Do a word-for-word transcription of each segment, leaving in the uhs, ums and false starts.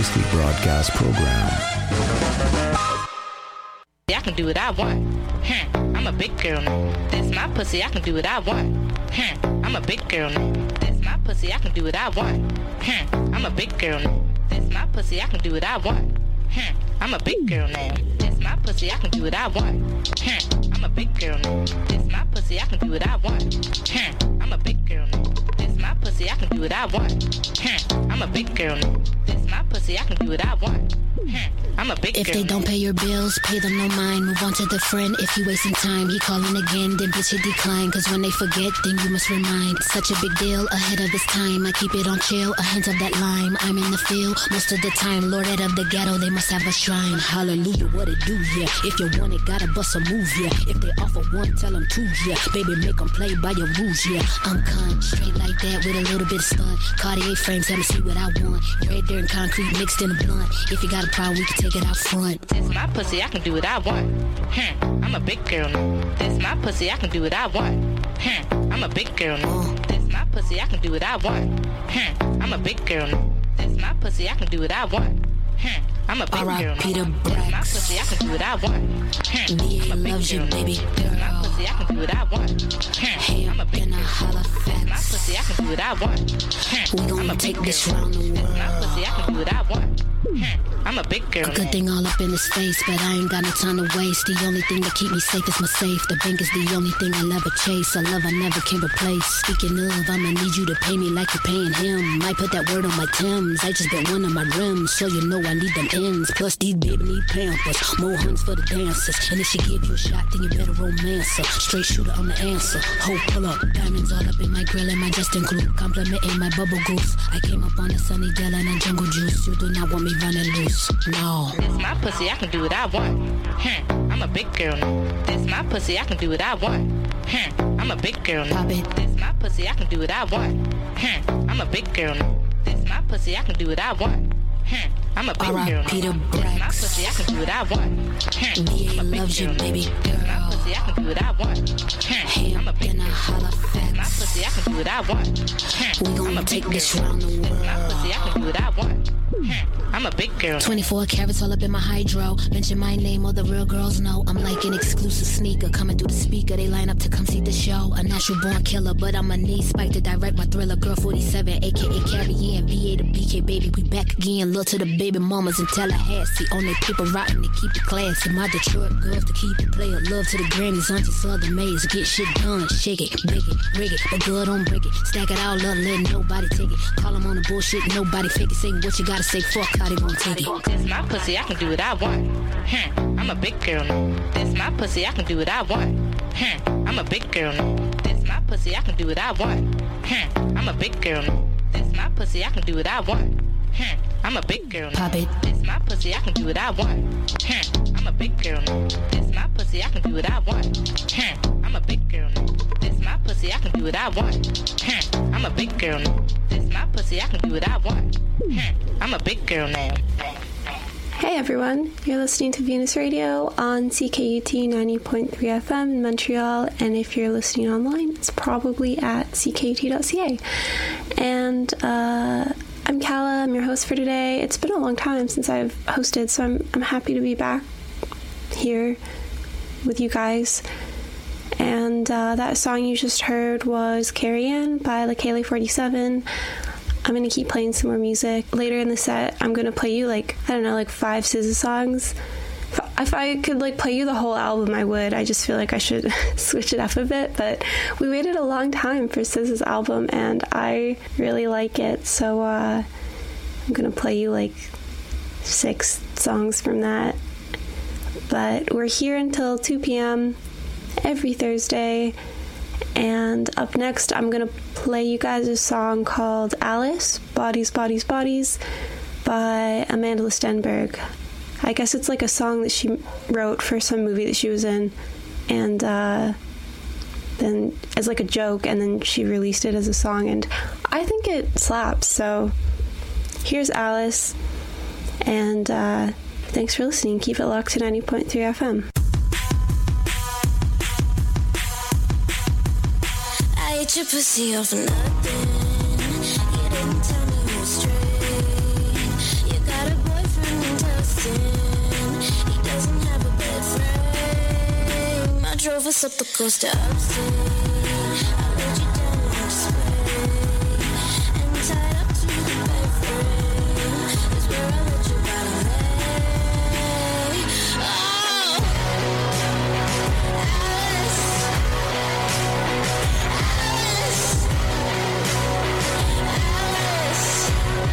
previously broadcast program. I can do what I want. Hmm, I'm a big girl now. This my pussy, I can do what I want. Hmm, I'm a big girl now. This my pussy, I can do what I want. Hmm, I'm a big girl now. This my pussy, I can do what I want. Hmm, I'm a big girl now. This my pussy, I can do what I want. Hmm, I'm a big girl now. This my pussy, I can do what I want. Hmm, I'm a big girl now. This my pussy, I can do what I want. Hmm, I'm a big girl now. This my pussy, I can do what I want. Hmm, I'm a big If girl. they don't pay your bills, pay them no mind. Move on to the friend. If you wasting time, he calling again, then bitch it decline. Cause when they forget, then you must remind. Such a big deal, ahead of its time. I keep it on chill, a hint of that lime. I'm in the field, most of the time. Lord of the ghetto, they must have a shrine. Hallelujah, what it do, yeah. If you want it, gotta bust a move, yeah. If they offer one, tell them two, yeah. Baby, make them play by your rules, yeah. I'm con, straight like that with a little bit of stunt. Cartier frames, let me see what I want. Red dirt and concrete mixed in a blunt. If you got a problem, we can take it out front. This my pussy, I can do what I want. Hmm, I'm a big girl now. This my pussy, I can do what I want. Hmm, I'm a big girl now. This my pussy, I can do what I want. Hmm, I'm a big girl now. This my pussy, I can do what I want. Hmm, I'm a big girl now. Peter This my pussy, I can do what I want. Hmm, B A I'm a big loves you, girl now. baby This my girl. pussy, I can do what I want. Hmm, I'm a big In girl a now. Halifax. My pussy, I can do what I want. Hmm, We I'm gonna a big take girl this now. round the This my world. pussy, I can do what I want. Hmm, I'm a big girl Good now. thing all up in his face, but I ain't got no time to waste. The only thing that keep me safe is my safe. The bank is the only thing I'll ever chase. A love I never can replace. Speaking of, I'ma need you to pay me like you're paying him. Might put that word on my Timbs. I just bet one of my rims, so you know I need them ends. Plus these baby need pampers. More hunts for the dancers. And if she give you a shot, then you better romance her. Straight shooter on the answer. Ho, pull up. Diamonds all up in my grill and my Justin glue. Complimenting my bubble goose. I came up on a sunny Dell and a jungle juice. You do not want me running loose. No. This my pussy, I can do what I want. Hmm, I'm a big girl now. This my pussy, I can do what I want. Hmm, I'm a big girl now. Pop it. This my pussy, I can do what I want. Hmm, I'm a big girl now. This my pussy, I can do what I want. Hmm, I'm a big All right, girl now. Peter This my Brax. pussy, I can do what I want. Hmm, B A I'm a big loves you, girl now. baby This my girl. pussy, I can do what I want. Hmm, I'm a big In a girl now. Halifax. My pussy, I can do what I want. Hmm, We I'm gonna a take big this girl now. round the This my world. pussy, I can do what I want. Hmm, I'm a big girl now. twenty-four carats all up in my hydro. Mention my name, all the real girls know. I'm like an exclusive sneaker coming through the speaker. They line up to come see the show. A natural born killer, but I'm a knee spike to direct my thriller. Girl forty-seven, aka Carrie Ann, V A to B K, baby. We back again. Look to the baby mamas in Tallahassee. On their paper rotten to keep it classy. My Detroit girls to keep it player. Love to the grannies, aunties, southern maids. Get shit done, shake it, bake it, rig it. But good, don't break it. Stack it all up, let nobody take it. Call them on the bullshit, nobody fake it. Say what you gotta say, fuck how they gon' take it. This my pussy, I can do what I want. Hmm, I'm a big girl now. This my pussy, I can do what I want. Hmm, I'm a big girl now. This my pussy, I can do what I want. Hmm, I'm a big girl now. This my pussy, I can do what I want. Hmm, I'm a big girl now. Pop it. This my pussy, I can do what I want. Hmm, I'm a big girl now. This my pussy, I can do what I want. Hmm, I'm a big girl now. This my pussy, I can do what I want. Hmm, I'm a big girl now. This my pussy, I can do what I want. Hmm, I'm a big girl now. Hey everyone, you're listening to Venus Radio on C K U T ninety point three F M in Montreal, and if you're listening online, it's probably at c k u t dot c a. And uh, I'm Kala, I'm your host for today. It's been a long time since I've hosted, so I'm, I'm happy to be back here with you guys. And uh, that song you just heard was Carrie Ann by Lekele forty-seven. I'm going to keep playing some more music. Later in the set, I'm going to play you, like, I don't know, like five S Z A songs. If, if I could, like, play you the whole album, I would. I just feel like I should switch it up a bit. But we waited a long time for S Z A's album, and I really like it. So uh, I'm going to play you, like, six songs from that. But we're here until two p.m. every Thursday. And up next, I'm going to play you guys a song called Alice, Bodies, Bodies, Bodies, by Amanda Stenberg. I guess it's like a song that she wrote for some movie that she was in, and uh, then as like a joke, and then she released it as a song, and I think it slaps. So here's Alice, and uh, thanks for listening. Keep it locked to ninety point three F M. Your pussy off for nothing. You didn't tell me you were straight. You got a us up the coast to upstate. I laid you down like spray, and tied up to the bed frame is where I let your body lay. Oh, Alice, Alice, Alice,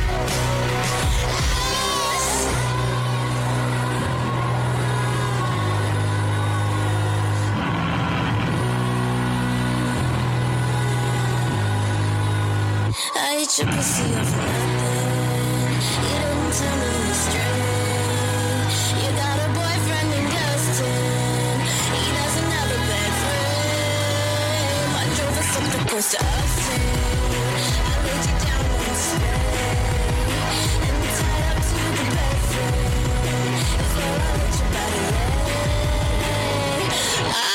I ate your pussy off for nothing. You didn't tell me you're straight. You got a boyfriend named Dustin. He doesn't have a bed frame. I drove us up the coast to upstate. I laid you down like a spray, and we tied up to the bed frame. It's where I let your body lay. Oh.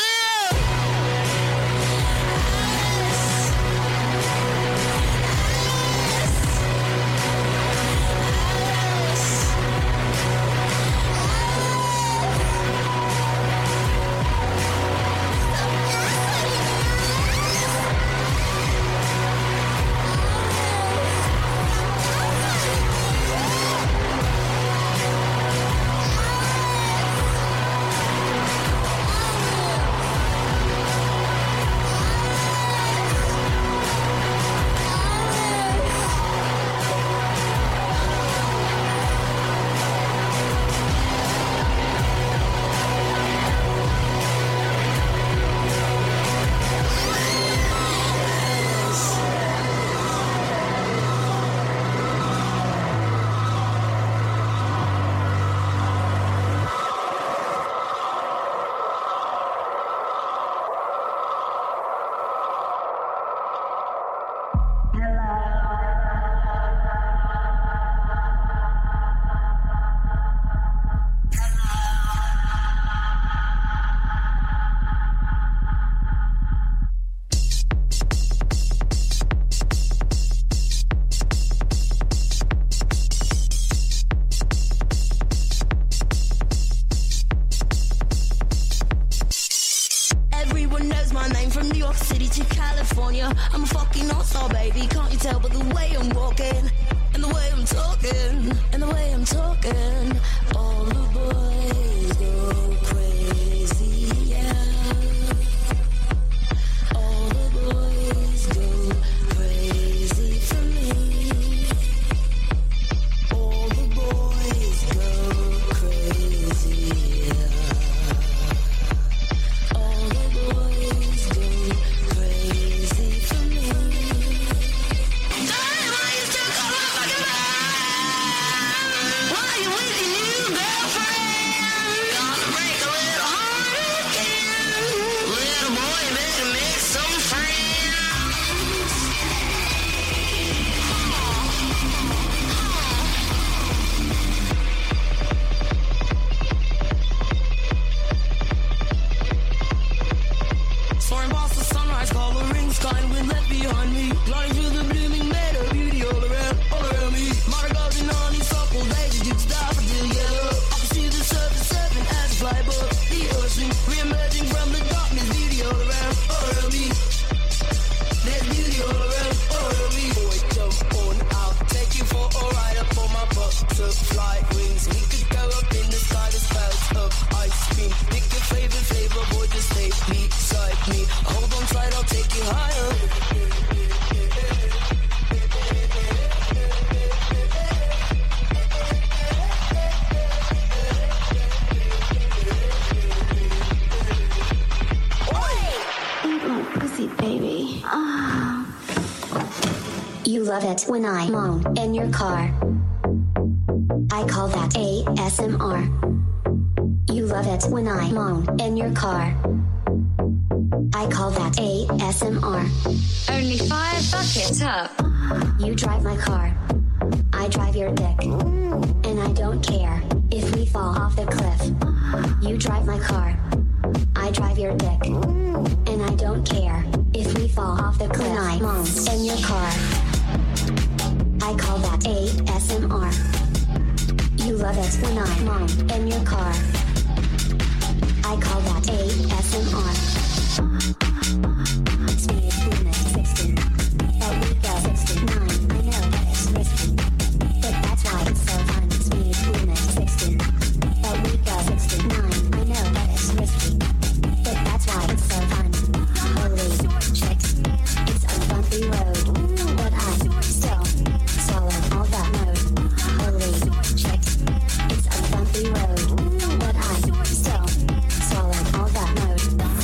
Love it when I moan in your car. I call that A S M R. You love it when I moan in your car. I call that A S M R. Only five buckets up. You drive my car. I drive your dick. And I don't care if we fall off the cliff. You drive my car. I drive your dick. And I don't care if we fall off the cliff. When I moan in your car. I call that A S M R. You love it when I moan in your car. I call that A S M R. Speed limit sixty. But we go sixty-nine. I know that it's risky, but that's why it's so fun. Speed limit sixty. But we go sixty-nine. I know that it's risky, but that's why it's so fun. Holy chicks, it's a bumpy road, but I still swallow all that load. Holy chicks, it's a bumpy road, but I still swallow all that load.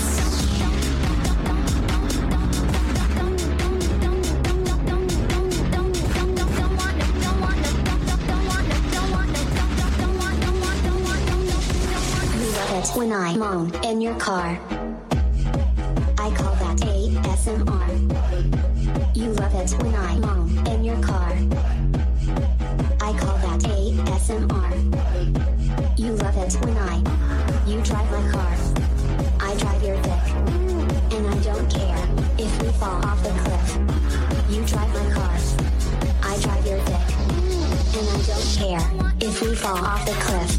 You love it when I moan in your car. I call that A S M R. You love it when I moan in your car. I call that A S M R. You love it when I, you drive my car. I drive your dick, and I don't care if we fall off the cliff. You drive my car. I drive your dick, and I don't care if we fall off the cliff.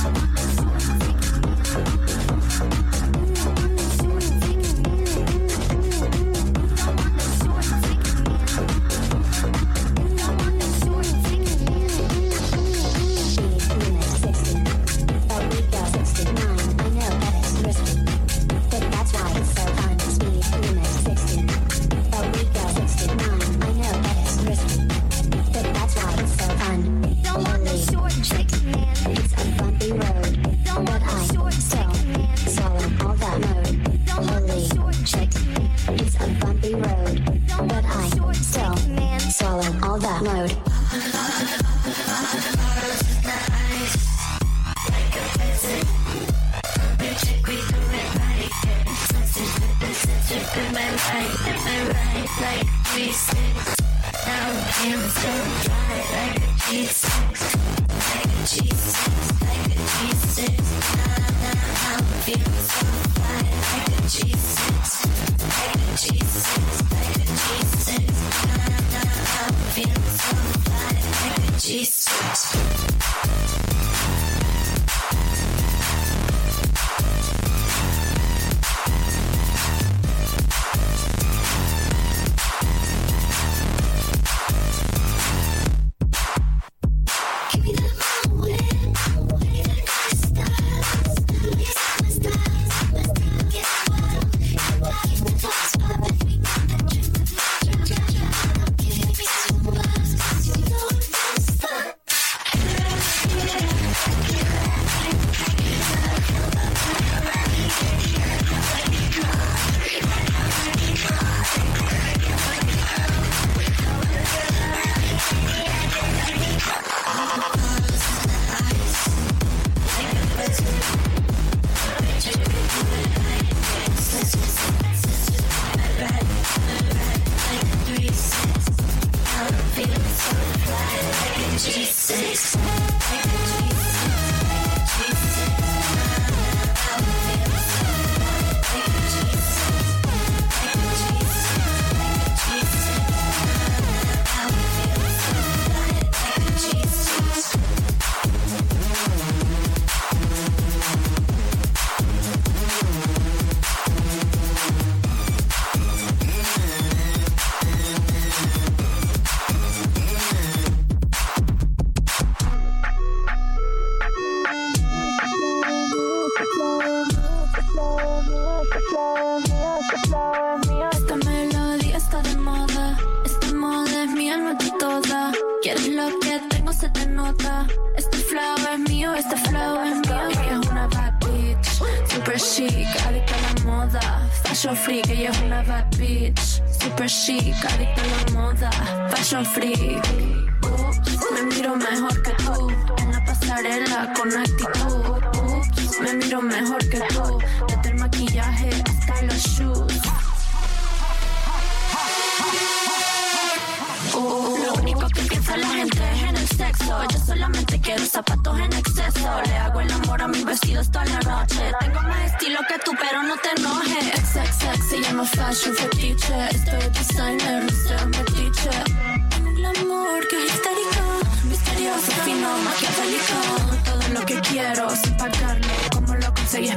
Fashion fetiche, estoy designer, mister Metiche. En el amor que es histérico, misterioso, fino, maquiavélico. Todo lo que quiero sin pagarlo, como lo conseguís para ti.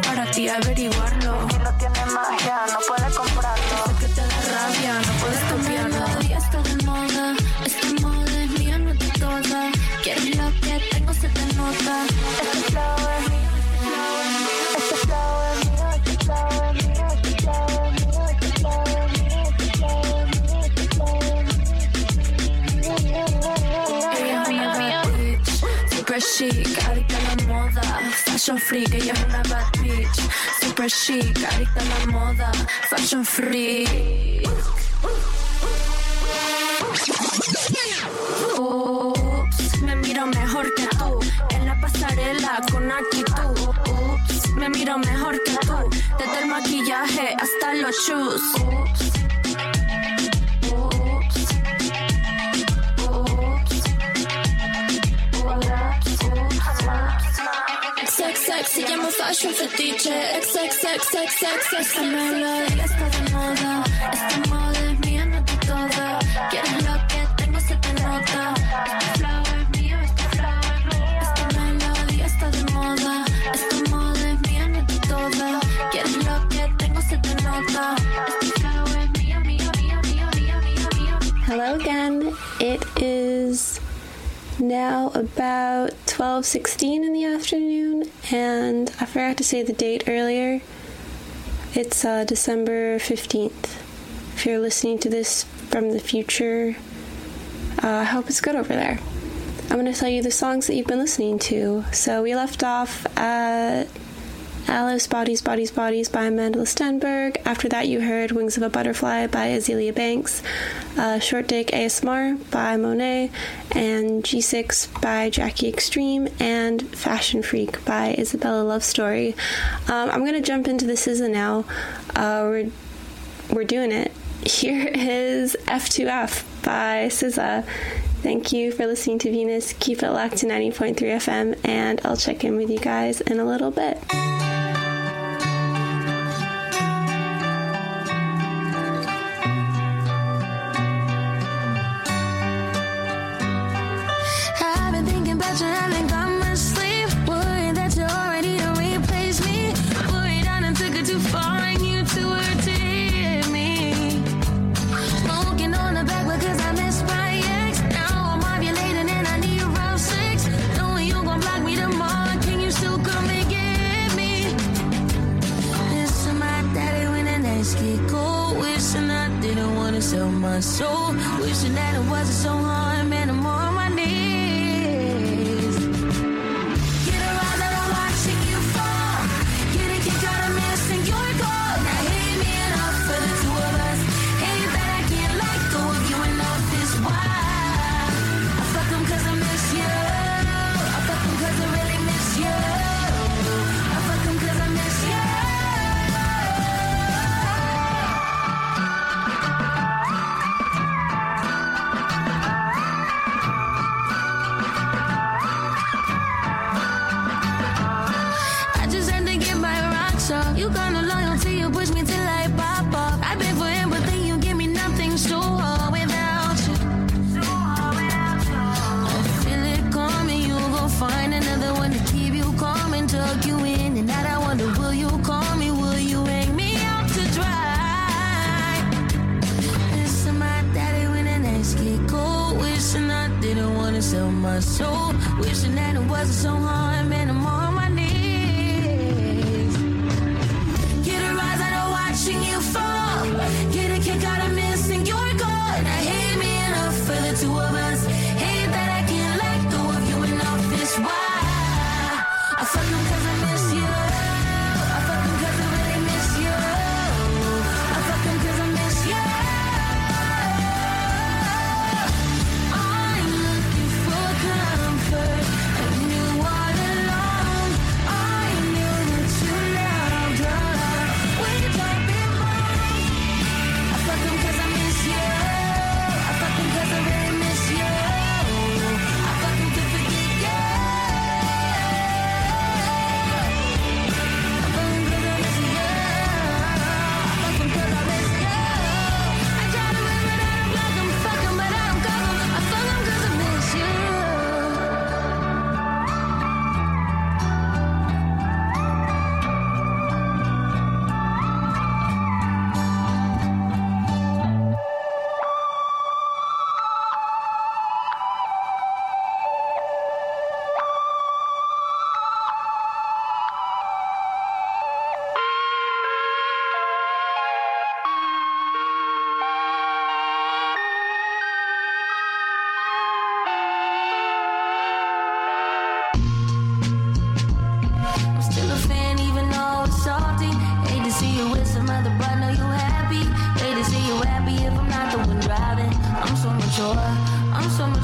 debería averiguarlo. Que no tiene magia, no puede comprarlo. Sé que te da rabia, no puedes cambiarlo. Y está de moda, esta moda es mía, no de toda. Quieres lo que tengo, se te nota. Este flow es mío, este flow es mío, este flow es mío, este flow es mío, este flow es mío, este flow es mío, este flow es mío. Ella es una bad bitch, super chic, adicta a la moda. Fashion freak, ella es una bad bitch, super chic, adicta a la moda. Fashion freak. Oops, me miro mejor que tú en la pasarela con actitud. Oops, me miro mejor que tú desde el maquillaje hasta los shoes. Oops, Sex, sex, se llama fashion fetiche. Ex, ex, ex, ex, ex, esta melodía está de moda. Esta moda es mía, no de toda. Quieres lo que tengo, se te nota. Este flow es mío, este flow es mío. Esta melodía está de moda. Esta moda es mía, no de toda. Quieres lo que tengo, se te nota. Este flow es mío, mío, mío, mío, mío, mío, mío. Hello again. It is now about twelve sixteen in the afternoon, and I forgot to say the date earlier. It's uh, December fifteenth. If you're listening to this from the future, uh, I hope it's good over there. I'm going to tell you the songs that you've been listening to. So we left off at Alice, Bodies, Bodies, Bodies by Amanda Stenberg. After that, you heard Wings of a Butterfly by Azealia Banks, uh, Short Dick A S M R by Monet, and G six by Jackie Extreme, and Fashion Freak by Isabella Love Story. Um, I'm going to jump into the S Z A now. Uh, we're, we're doing it. Here is F two F by S Z A. Thank you for listening to Venus. Keep it locked to ninety point three F M, and I'll check in with you guys in a little bit. I've been thinking about you, haven't got much sleep. Worried that you're already to replace me. Worried I done took it too far and you too hurt to hit me. Smoking on the back because I miss my ex. Now I'm ovulating and I need round six. Knowing you gon' block me tomorrow, can you still come and get me? Listen, my daddy when the nights get cold. Wishing I didn't wanna sell my soul. Wishing that it wasn't so hard, man, I'm on my knees. Get a rise out of watching you fall. Get a kick out of missing your goal. Now hate me enough for the two of us. Hate that I can't let go of you enough is why I fuck 'em 'cause I miss you. I fuck 'em 'cause I really miss you. I fuck 'em 'cause I miss you. I just had to get my rocks off. You got no loyalty, you push me till I pop off. I beg for empathy, you give me nothing, so hard without you. I feel it coming, you gon' find another one to keep you calm and tuck you in. And now I wonder, will you call me, will you hang me out to dry? Listen, my daddy when the nights get cold. Wishing I didn't wanna sell my soul. Wishing that it wasn't so hard, man, I'm on my knees. Get a rise out of watching you fall. Get a kick out of missing your goal. Now hate me enough for the two of us. Hate that I can't let go of you enough is why I fuck 'em 'cause I miss you. I fuck 'em 'cause I really miss you. I fuck 'em 'cause I miss you. I'm looking for comfort, and you are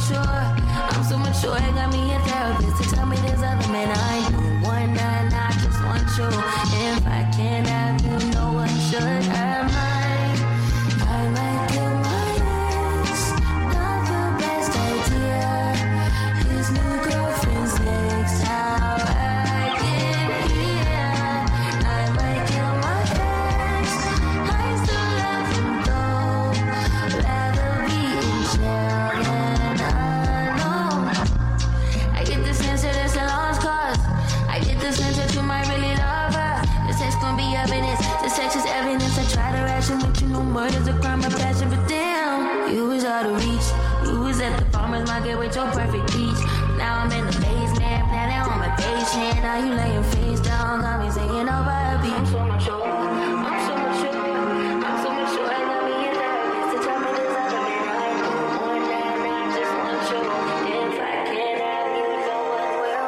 mature. I'm so mature, it got me a therapist to tell me there's other men I don't want none. I just want you. If I can't have you, no one should have mine. I might kill my ex, not the best idea. His new girlfriend's next, how I get here. I might kill my ex, I still love him though. Rather be in jail than alone. I get the sense that it's a lost cause. I get the sense that you might really love her. This text gon' be evidence. This text is evidence. I try to ration with you, no murder's a crime of passion, but damn, you was out of reach. You was at the farmer's market with your perfect peach. Now I'm in the basement, planning on my patient. Now you laying face down, got me singing over a beat. I'm so mature, I'm so mature, I'm so mature. I got me in therapist to tell me there's other men I don't want that. I just want you. If I can't have you, no one will.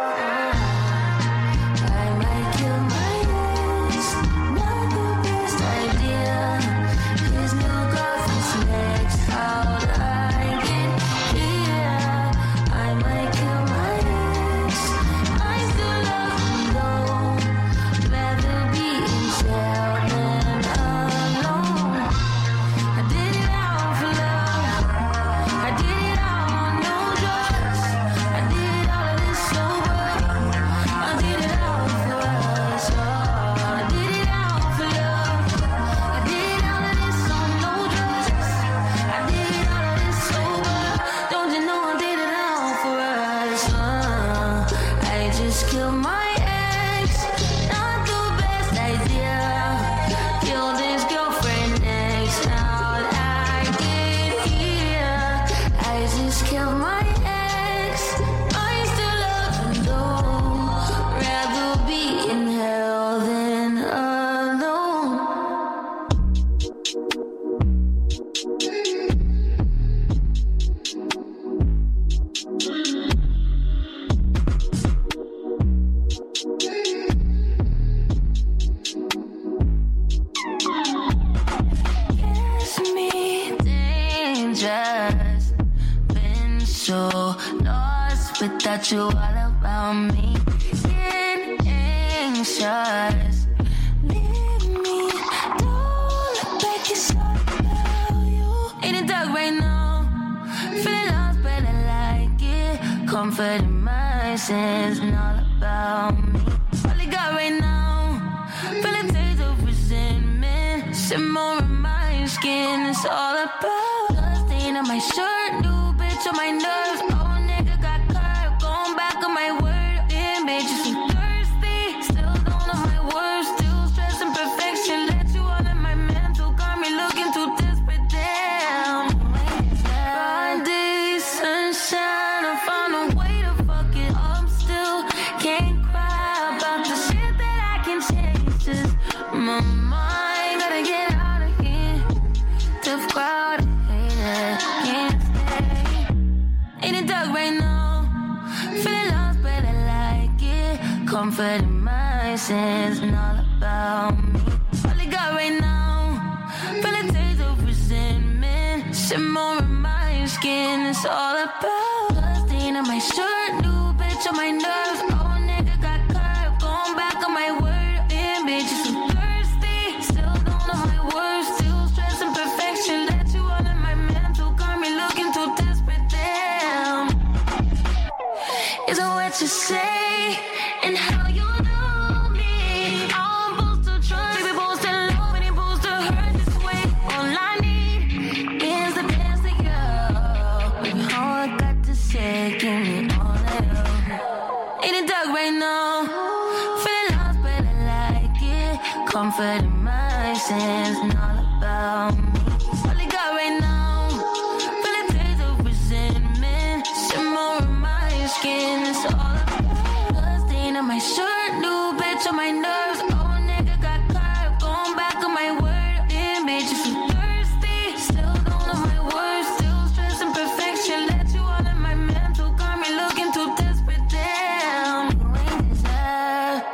I might kill my ex, not the best idea. His new girlfriend's next, how'd I get here? I might kill my ex, I still love him though. Rather be in jail than alone. I did it all for love. I did it all on no drugs. I did all of this sober. I did it all for us. Oh, I did it all for love. I did all of this on no drugs. I did all of this sober. Don't you know I did it all for us? Uh, I just killed my ex, not the best idea. Killed his girlfriend next. How'd I get here? I just killed my ex. I still love him though. Rather be in hell than alone. It's me, dangerous. Been so lost without you all around me. Getting anxious. Leave me, don't look back, it's all about you. In the dark right now, feeling lost, but I like it. Comfort in my sins and all about me. All I got right now, feeling taste of resentment. Simmer in my skin, it's all about the stain on my shirt, new bitch on my nerves. Oh, nigga got curved, going back on my word. Damn, bitch, you so thirsty. Still don't know my words, still stressing perfection. Let you all in my mental, got me looking too desperate. Damn. Broad day, sunshine, I found a way to fuck it up still. Can't cry about the shit that I can change. Just my mind, gotta get out of here. Tough crowd, hate it, can't stay. In the dark right now, feeling lost, but I like it. Comfort in my sins and all about me. All I got right now, feeling taste of resentment. Simmer in my skin, it's all about the stain on my shirt, new bitch on my nerves. Oh, nigga got curved, going back on my word. Damn, bitch, you so thirsty. Still don't know my words, still stressing perfection. Let you all in my mental, got me looking too desperate. Damn. Is it what you say and how you do me? I'm supposed to trust, we supposed to love, and supposed to hurt this way. All I need is the best of you. Baby, all I got to say, give me all of you. In the dark right now, feeling lost, but I like it. Comfort in my sins and all about me. All I got right now, feeling taste of resentment. Simmer in my skin, it's all about the stain on my shirt, new bitch on my nerves. Oh, nigga got curved, going back on my word. Damn, bitch, you so thirsty. Still don't know my words, still stressing perfection. Let you all in my mental, got me looking too desperate. Damn, you ain't deserve.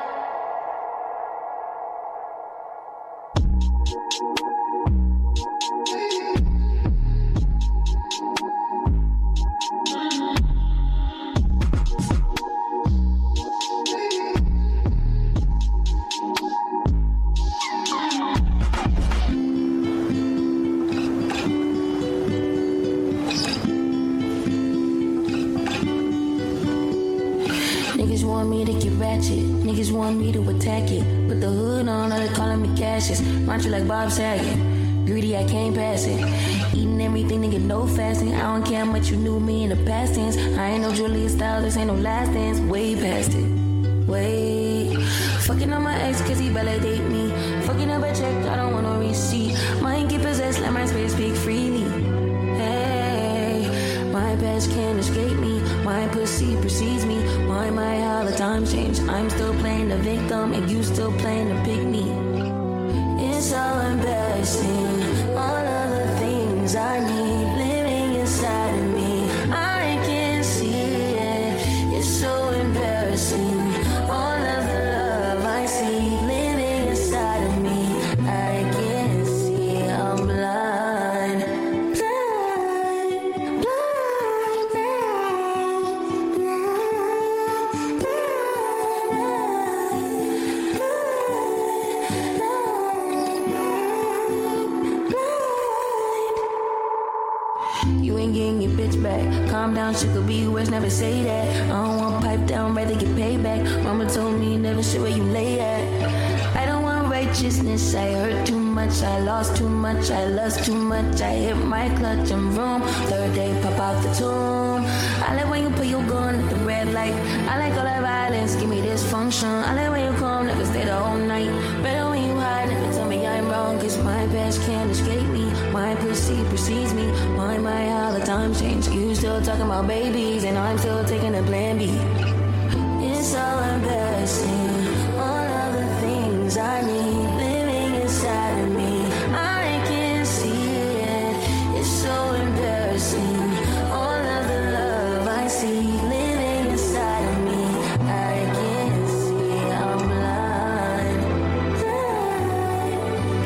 make it ratchet. Niggas want me to attack it. Put the hood on, all they calling me Cassius. Mind you like Bob Saget. Greedy, I can't pass it. Eating everything, nigga, no fasting. I don't care how much you knew me in the past tense. I ain't no Julia Stiles, this ain't no last dance. Way past it. Wait. Fucking on my ex cause he validate me. Fucking up a check, I don't want no receipt. Mind get possessed, let my spirit speak freely. Hey, my past can't escape me. My pussy precedes me. Why my how the times change? I'm still playing the victim and you still playing the pick me. It's so embarrassing. All of the things I need living inside of me. I can't see it. It's so embarrassing. All of the love I see living inside of me. I can't see. I'm blind. Blind, blind, blind, blind, You ain't getting your bitch back. Calm down, shit could be worse, never say that. I don't want pipe down, rather get paid back. Mama told me never show where you lay at. I don't want righteousness, I hurt too much. I lost too much, I lost too much. I hit my clutch and vroom. Third day, pop out the tomb. I like when you put your gun at the red light. I like all that violence, give me dysfunction. I like when you come, never stay the whole night. Better when you hide, never tell me I'm wrong. Cause my past can't escape me. My pussy precedes me. Why my how the time change? You still talking about babies and I'm still taking a plan B. It's so embarrassing. All of the things I need living inside of me. I can't see it. It's so embarrassing. All of the love I see living inside of me. I can't see. I'm blind. Blind,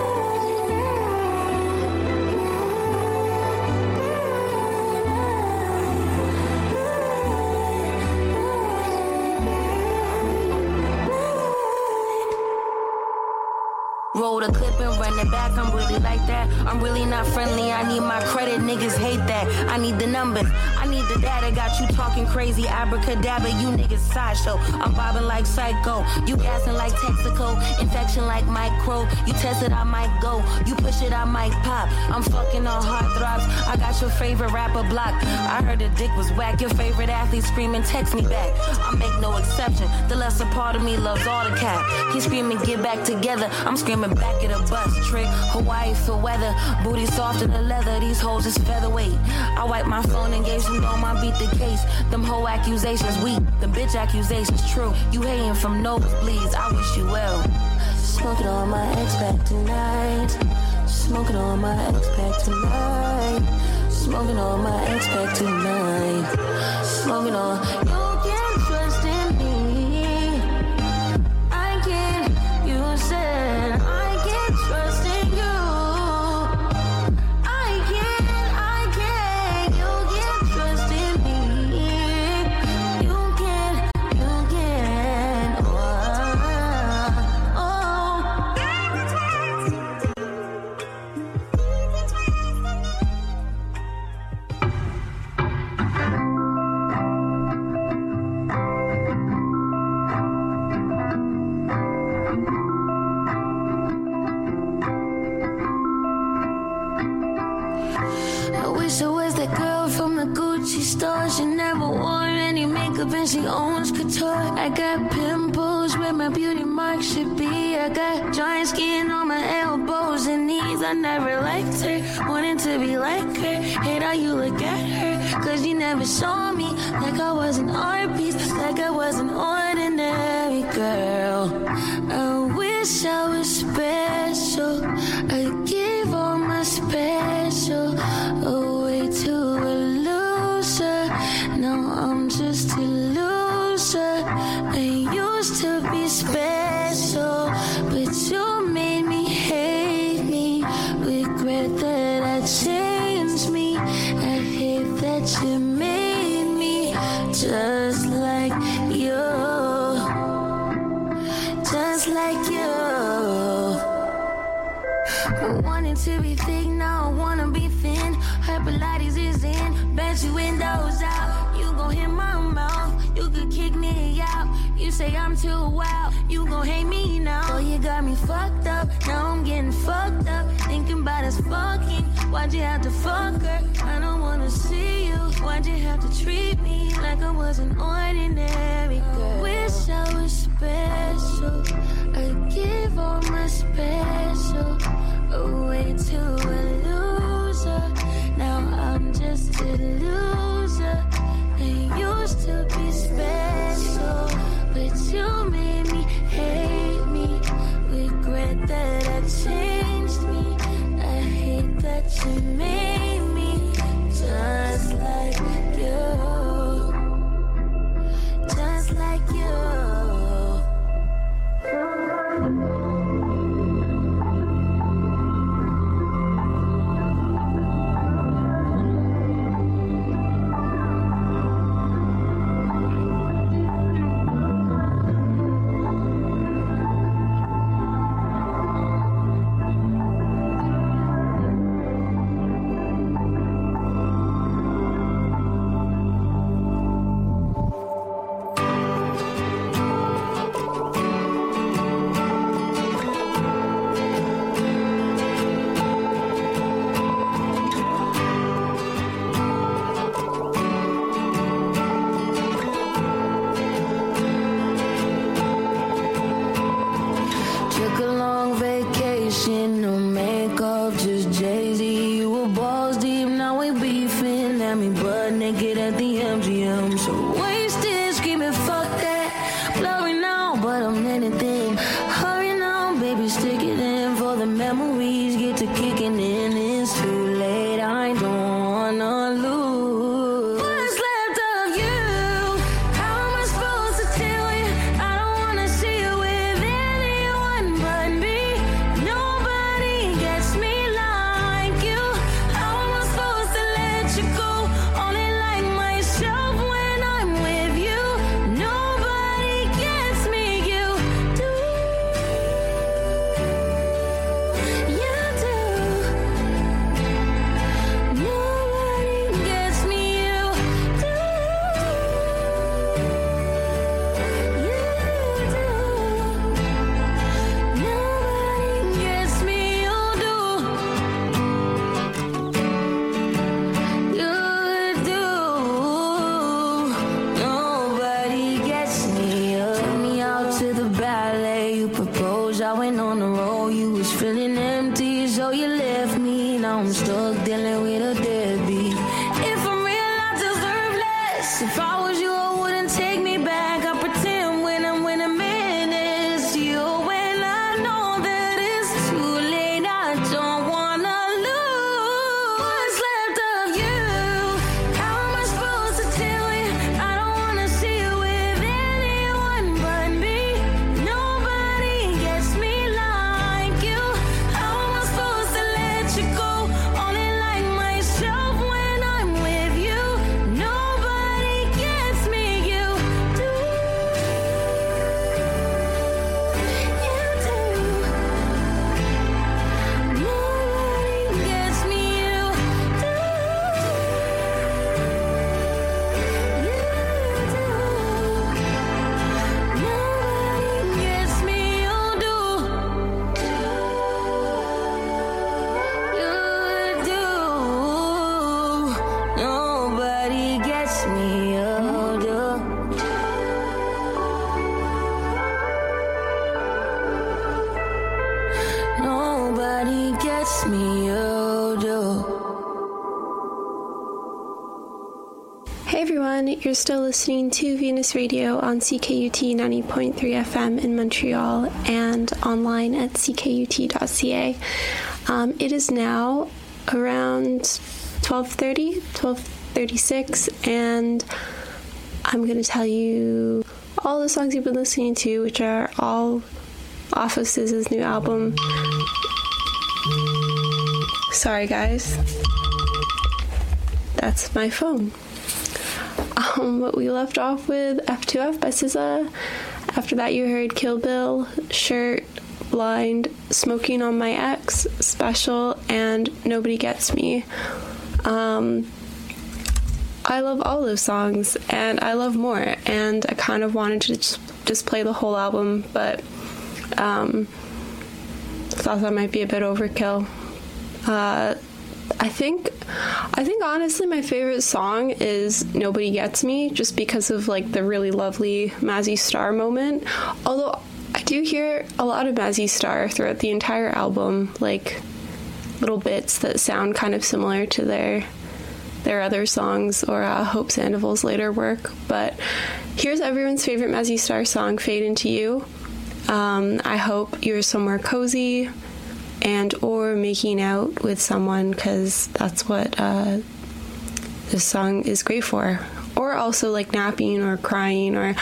Roll the clip and run it back, I'm really like that. I'm really not friendly, I need my credit, niggas hate that. I need the numbers, I need the data. Got you talking crazy, abracadabra, you niggas sideshow. I'm bobbing like psycho, you gassing like Texaco. Infection like micro, you test it, I might go. You push it, I might pop. I'm fucking on heartthrobs, I got your favorite rapper blocked. I heard the dick was whack, your favorite athlete screaming, text me back. I make no exception, the lesser part of me loves all the cap. He screaming, get back together, I'm screaming back at a bus trick. Hawaii for weather, booty soft in the leather, these hoes is featherweight. I wiped my phone and gave some dome, I beat the case. Them whole accusations weak, them bitch accusations true. You hating from nosebleeds, I wish you well. Smoking on my ex back tonight. Smoking on my ex back tonight. Smoking on my ex back tonight. Smoking on. You can trust in me. I can. You said I can trust in you. I can. I can. You can trust in me. You can. You can. Oh. Oh. I wish I was that girl from the Gucci store. She never wore any makeup and she owns couture. I got pimples where my beauty mark should be. I got giant skin on my elbows and knees. I never liked her, wanted to be like her. Hate how you look at her, cause you never saw me like I was an art piece, like I was an ordinary girl. I wish I was special. I give all my special away to a loser. Now I'm just a loser. I used to be special, but you made me hate me. Regret that I changed me. I hate that you made me just like you. Just like you. I wanted to be thick, now I wanna be thin. Her Pilates is in, bet you windows out. You gon' hit my mouth, you could kick me out. You say I'm too wild, you gon' hate me now. Oh, you got me fucked up, now I'm getting fucked up. Thinking about us fucking, why'd you have to fuck her? I don't wanna see you, why'd you have to treat me like I was an ordinary girl? Wish I was special, I'd give all my special away to a loser. Now I'm just a loser. I used to be special, but you made me hate me. Regret that I changed me. I hate that you made me just like you, just like you. You're still listening to Venus Radio on C K U T ninety point three F M in Montreal and online at c k u t dot c a. Um, it is now around twelve thirty, twelve thirty-six, and I'm going to tell you all the songs you've been listening to, which are all off of S Z A's new album. Sorry, guys. That's my phone. Um, but we left off with F two F by S Z A. After that, you heard Kill Bill, Shirt, Blind, Smoking on My Ex, Special, and Nobody Gets Me. Um, I love all those songs, and I love more, and I kind of wanted to just just play the whole album, but um, thought that might be a bit overkill. Uh, I think, I think honestly my favorite song is Nobody Gets Me, just because of like the really lovely Mazzy Star moment. Although I do hear a lot of Mazzy Star throughout the entire album, like little bits that sound kind of similar to their their other songs or uh, Hope Sandoval's later work. But here's everyone's favorite Mazzy Star song, Fade Into You. Um, I hope you're somewhere cozy and or making out with someone, because that's what uh, this song is great for. Or also like napping or crying, or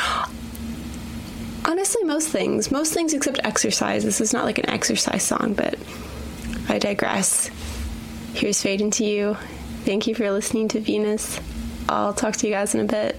honestly most things. Most things except exercise. This is not like an exercise song, but I digress. Here's Fade Into You. Thank you for listening to Venus. I'll talk to you guys in a bit.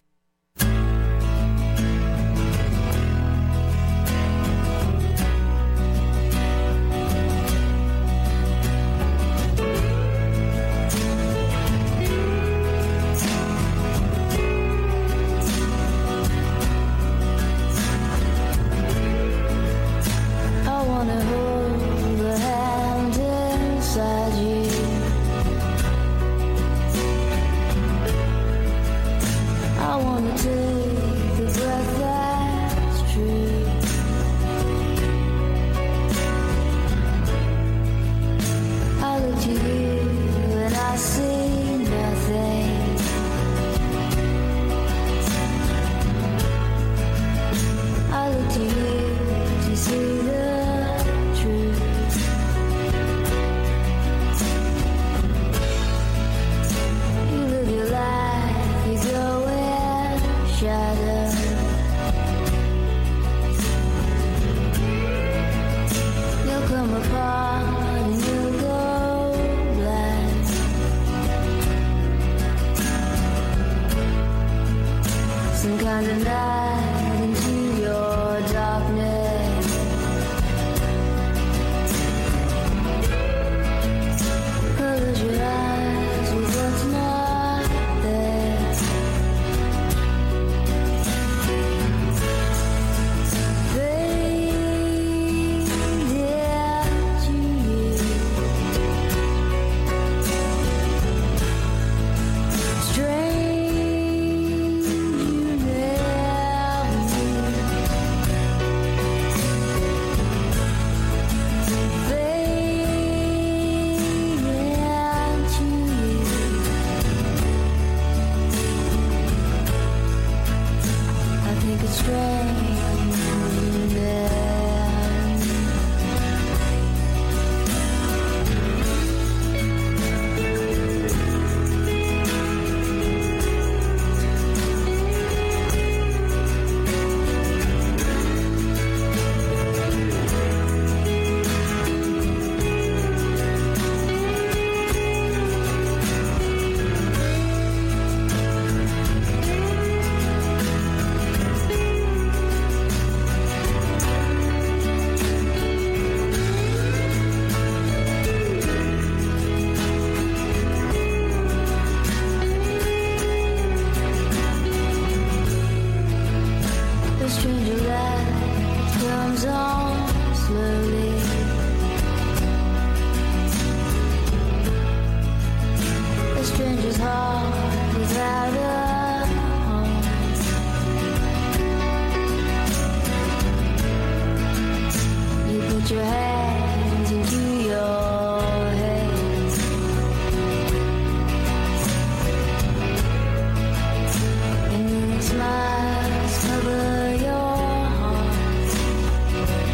Smiles cover your heart.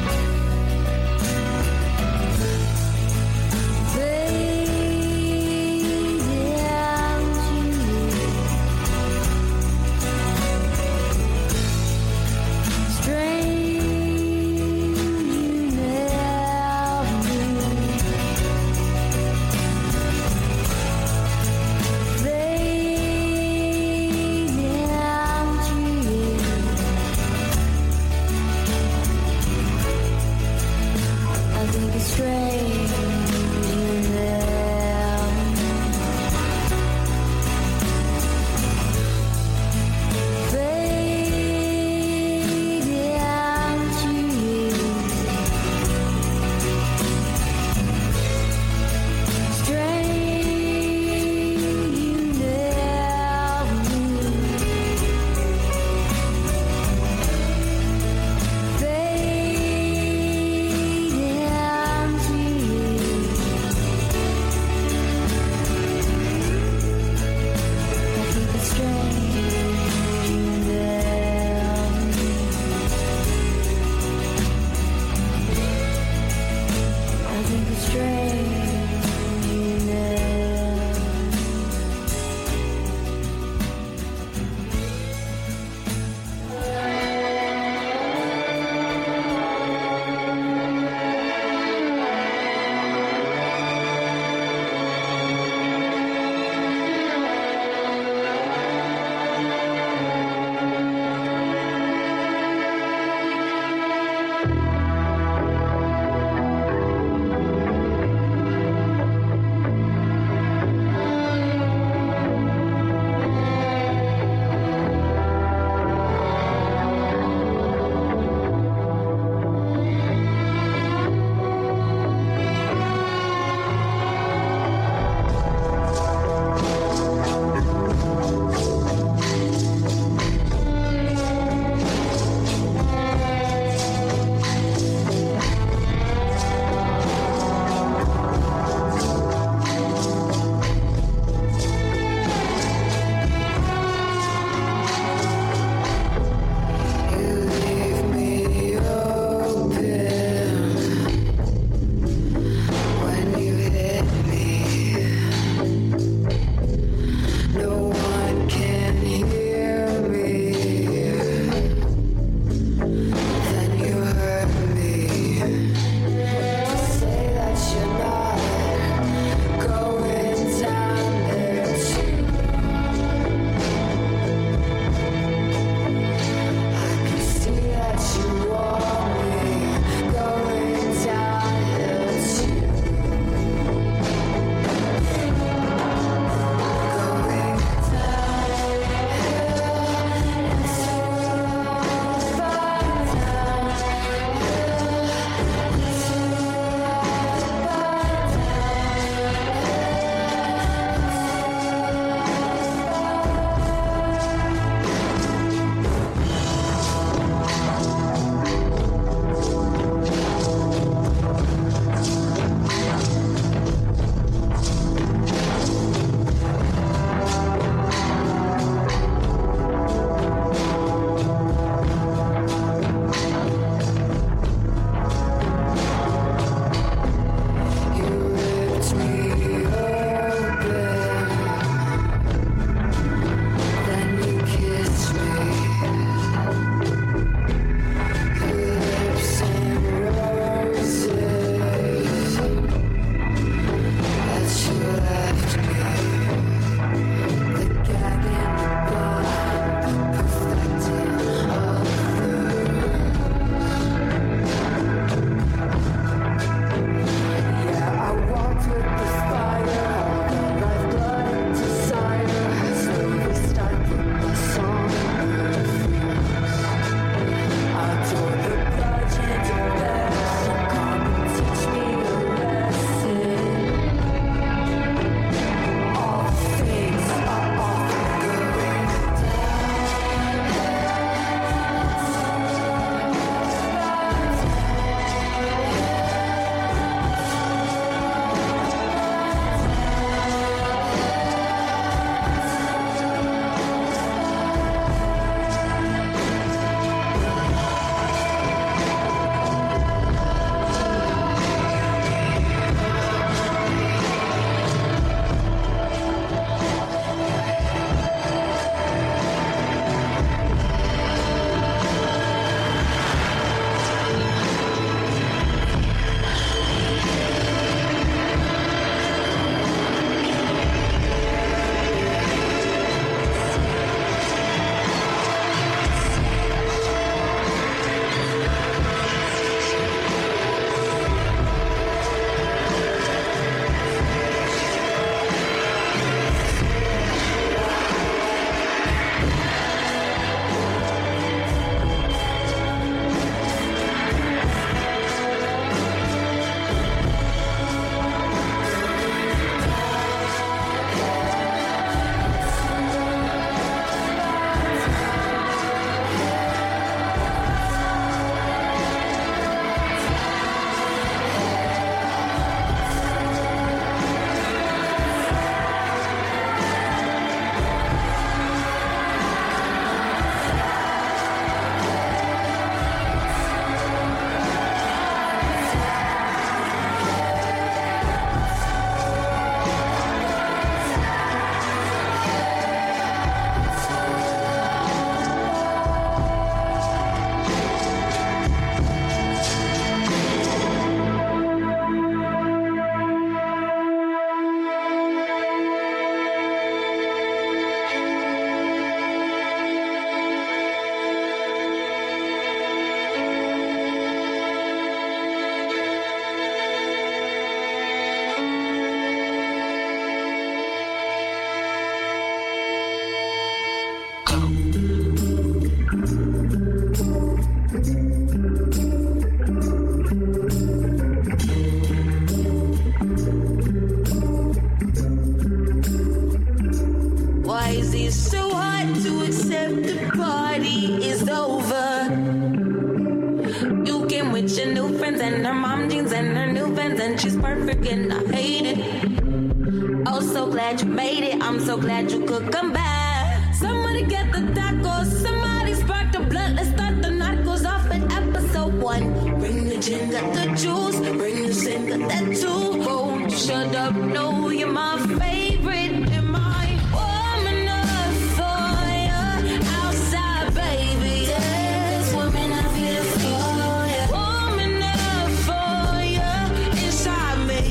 flirting with your new friends and her mom jeans and her new Vans, and she's perfect and I hate it. Oh, so glad you made it. I'm so glad you could come back. Somebody get the tacos. Somebody spark the blood. Let's start the narcos off at episode one. Bring the gin, got the juice. Bring the sin, got that too. Won't you shut up? No, you're my favorite. Am I warm enough for you? Outside, baby. Yes, woman, I feel for you. Warm enough for you. Inside me.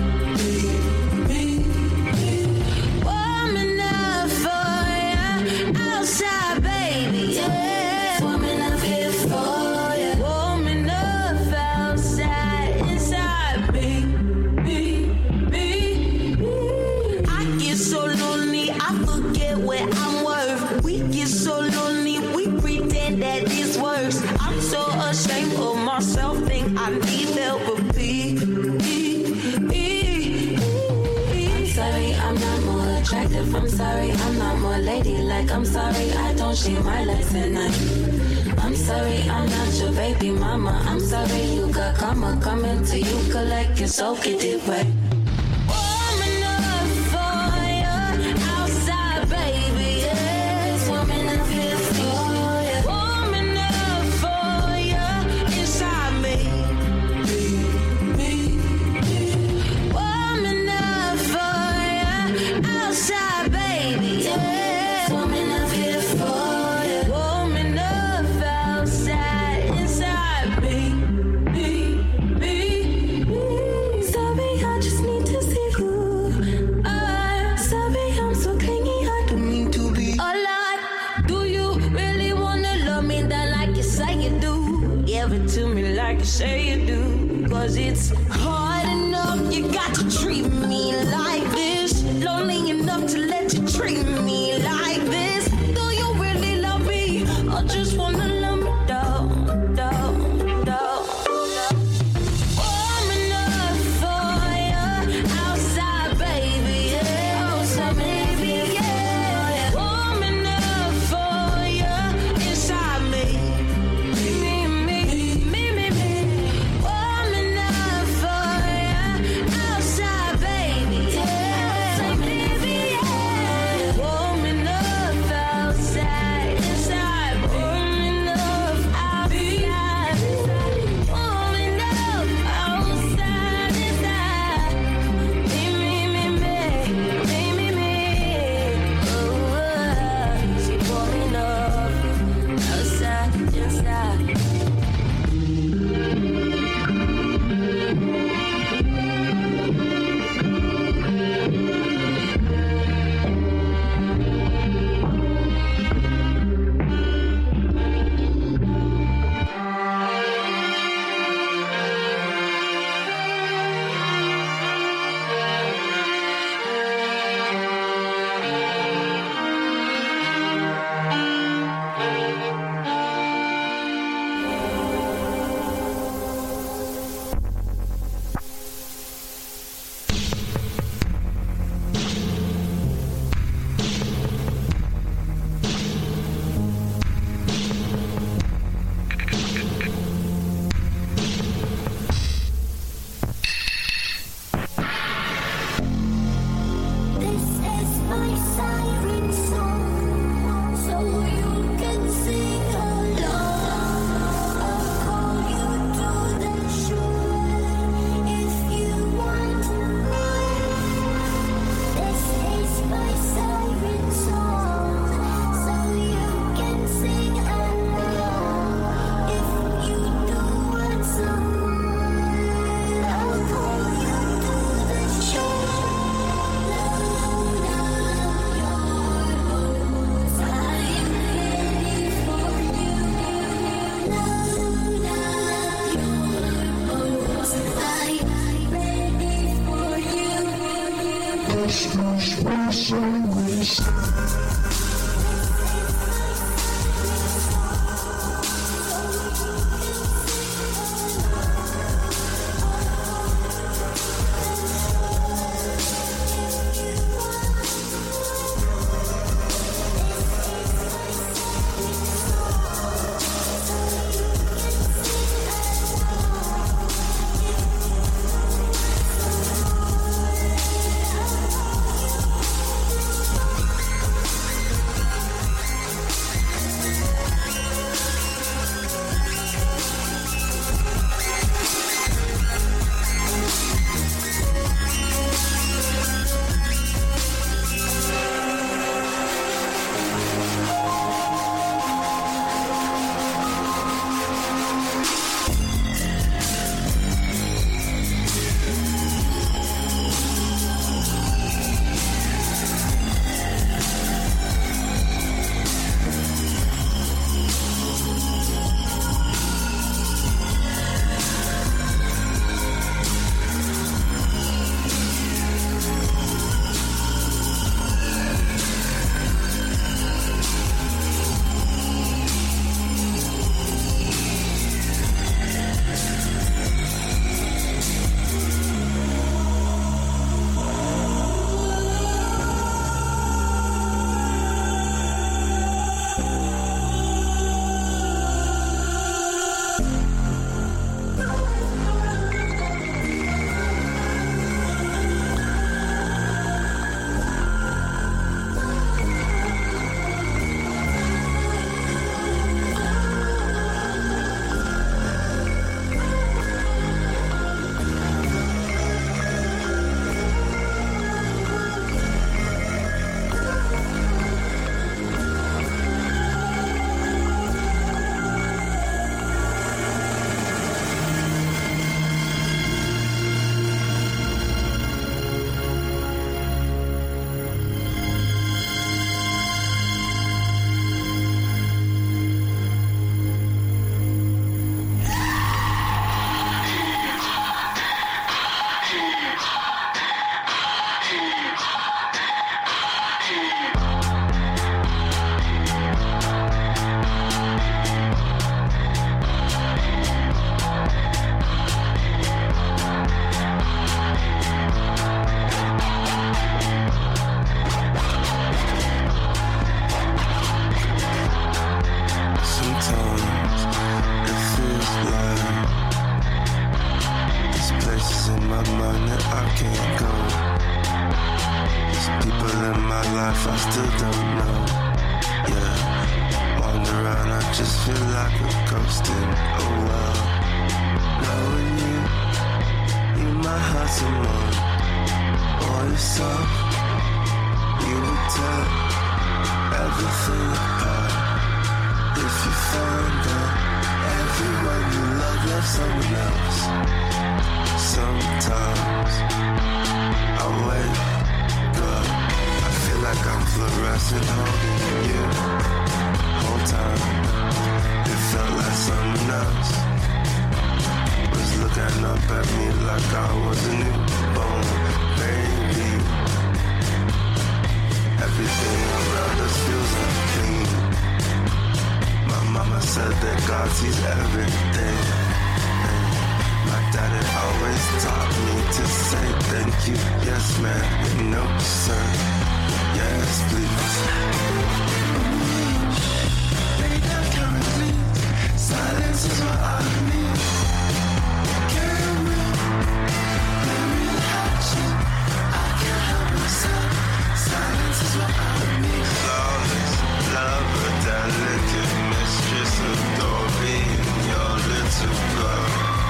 Warm enough for you. Outside, baby. Yes, woman, I feel for you. Warm enough outside. Inside me. Me. Me. I get so lonely, I forget what I'm worth. We get so lonely, we pretend that this works. I'm so ashamed of myself, think I need therapy. I'm sorry, I'm not more attractive. I'm sorry, I'm not more ladylike. I'm sorry, I don't shave my legs at night. I'm sorry, I'm not your baby mama. I'm sorry, you got karma coming to you, collect your soul, get it right. Warm enough for you, outside, baby. Yes, woman, I feel for you. Warm enough for you, inside me. Me, me. Warm enough for you, outside, baby. Yes, woman, I feel for you. Warm enough outside, inside me. Me, me, me. Sorry, I just need to see you. I'm sorry, I'm so clingy, I don't mean to be a lot. Do you really wanna love me that like you say you do? Give it to me like you say you do. Cause it's hard enough, you got to treat me like this. Lonely enough to let you treat me like this. Do you really love me? Or just wanna love me down, down, down? Warm enough for you, outside, baby. Yeah, outside, baby. Yeah, warm enough for you, inside me. Me, me, me, me, me. Warm enough for you, outside, baby. Yeah, outside, baby. Yeah, warm enough outside, inside. Warm enough outside, warm enough outside, inside. Me, me, me, me, me, me, me. Oh, she warm enough outside, inside. This is my siren song, so you can sing along. I'll call you to the shore if you want more. This is my siren song, so you can sing along. If you do want some more, I'll call you to the shore. I can't go. There's people in my life I still don't know. Yeah, wander around, I just feel like a ghost in a well. Knowing you, you might hurt someone or yourself. You would tell everything apart if you found out everyone you love loves someone else. Sometimes I wake up, I feel like I'm fluorescent holding you. Whole time it felt like someone else was looking up at me like I was a newborn baby. Everything around us feels unclean. My mama said that God sees everything. And my daddy always taught me to say thank you. Yes, ma'am. No, sir. Yes, please. Lay down, come and please. Silence is what I need. Can't real, let me hurt you. I can't help myself. Silence is what I need. Flawless, love, a delicate mistress, adore being your little girl.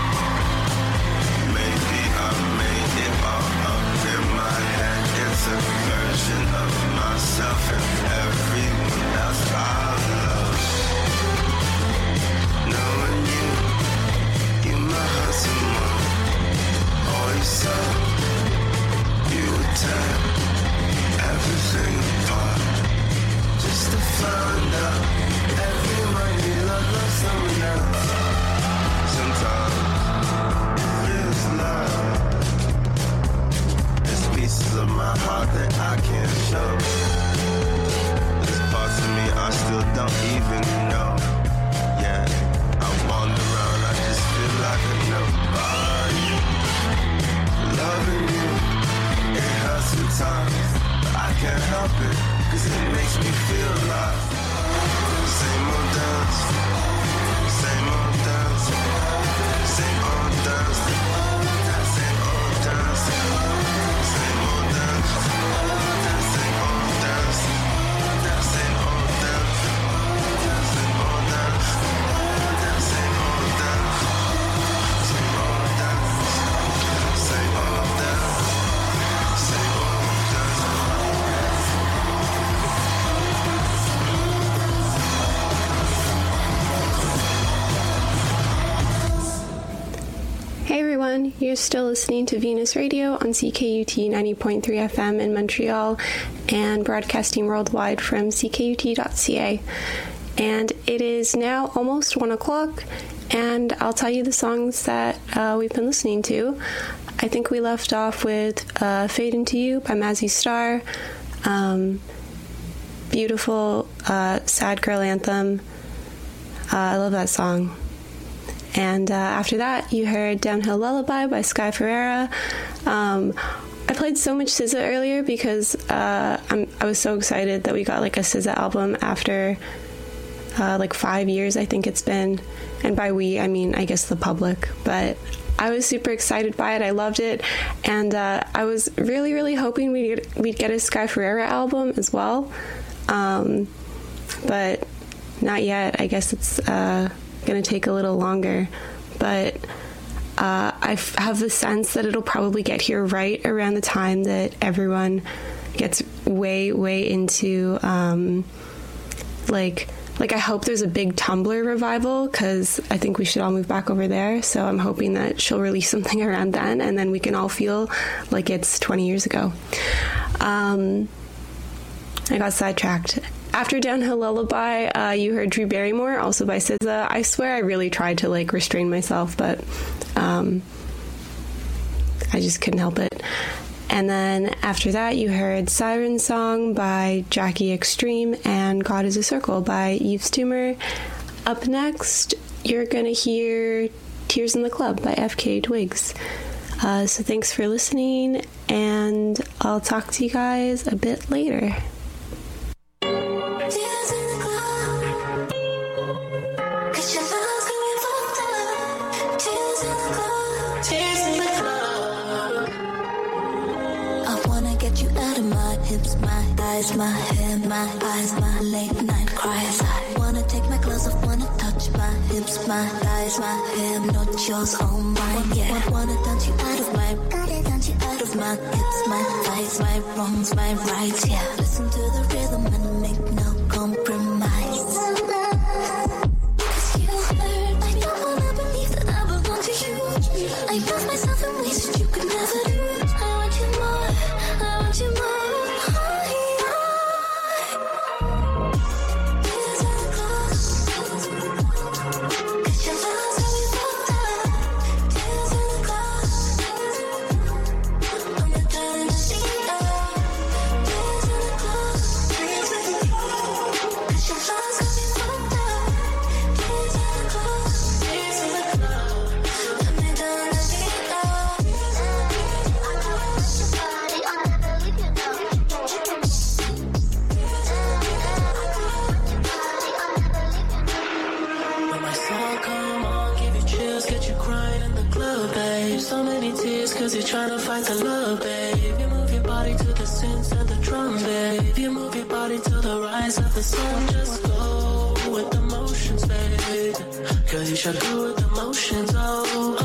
Maybe I made it all up in my head. It's a version of myself and everyone else I love. Knowing you, you might hurt someone or yourself. You would tell everything apart just to find out everyone you love loves someone else. Sometimes it feels love. There's pieces of my heart that I can't show. There's parts of me I still don't even know. Yeah, I wander around, I just feel like a nobody. Loving you, it hurts sometimes. I can't help it, cause it makes me feel alive. Same old dance, same old dance, same old dance, same old dance, same old dance, same old dance, same old dance, same old dance, same old dance, same old dance, same old dance, same old dance. Hey everyone, you're still listening to Venus Radio on C K U T ninety point three F M in Montreal and broadcasting worldwide from C K U T dot C A. And it is now almost one o'clock, and I'll tell you the songs that uh, we've been listening to. I think we left off with uh, Fade Into You by Mazzy Star. Um, beautiful, uh, sad girl anthem. Uh, I love that song. And uh, after that, you heard Downhill Lullaby by Sky Ferreira. Um, I played so much S Z A earlier because uh, I'm, I was so excited that we got like a S Z A album after uh, like five years, I think it's been. And by we, I mean, I guess the public. But I was super excited by it. I loved it. And uh, I was really, really hoping we'd get, we'd get a Sky Ferreira album as well. Um, but not yet. I guess it's... Uh, going to take a little longer, but uh, I f- have the sense that it'll probably get here right around the time that everyone gets way, way into, um, like, like I hope there's a big Tumblr revival, because I think we should all move back over there, so I'm hoping that she'll release something around then, and then we can all feel like it's twenty years ago. Um, I got sidetracked. After Downhill Lullaby, uh, you heard Drew Barrymore, also by S Z A. I swear I really tried to, like, restrain myself, but um, I just couldn't help it. And then after that, you heard Siren Song by Jackie Extreme and God is a Circle by Yves Tumor. Up next, you're going to hear Tears in the Club by F K Twigs. Uh, so thanks for listening, and I'll talk to you guys a bit later. Tears in the club. hips, my thighs, my hair, my eyes, my late night cries. I wanna take my clothes off, wanna touch my hips, my thighs, my hair, not yours, all mine. Yeah, wanna, wanna dance you out of my, gotta dance you out of my hips, my thighs, my wrongs, my rights. Yeah, listen to the rhythm and make no compromise. Cause you hurt, I don't wanna believe that I belong to you. I love myself in ways that you could never do. I want you more, I want you more. Cause you're trying to fight the love, babe. You move your body to the synths and the drum, babe. You move your body to the rise of the sun. Just go with the motions, babe. Cause you should go with the motions, oh.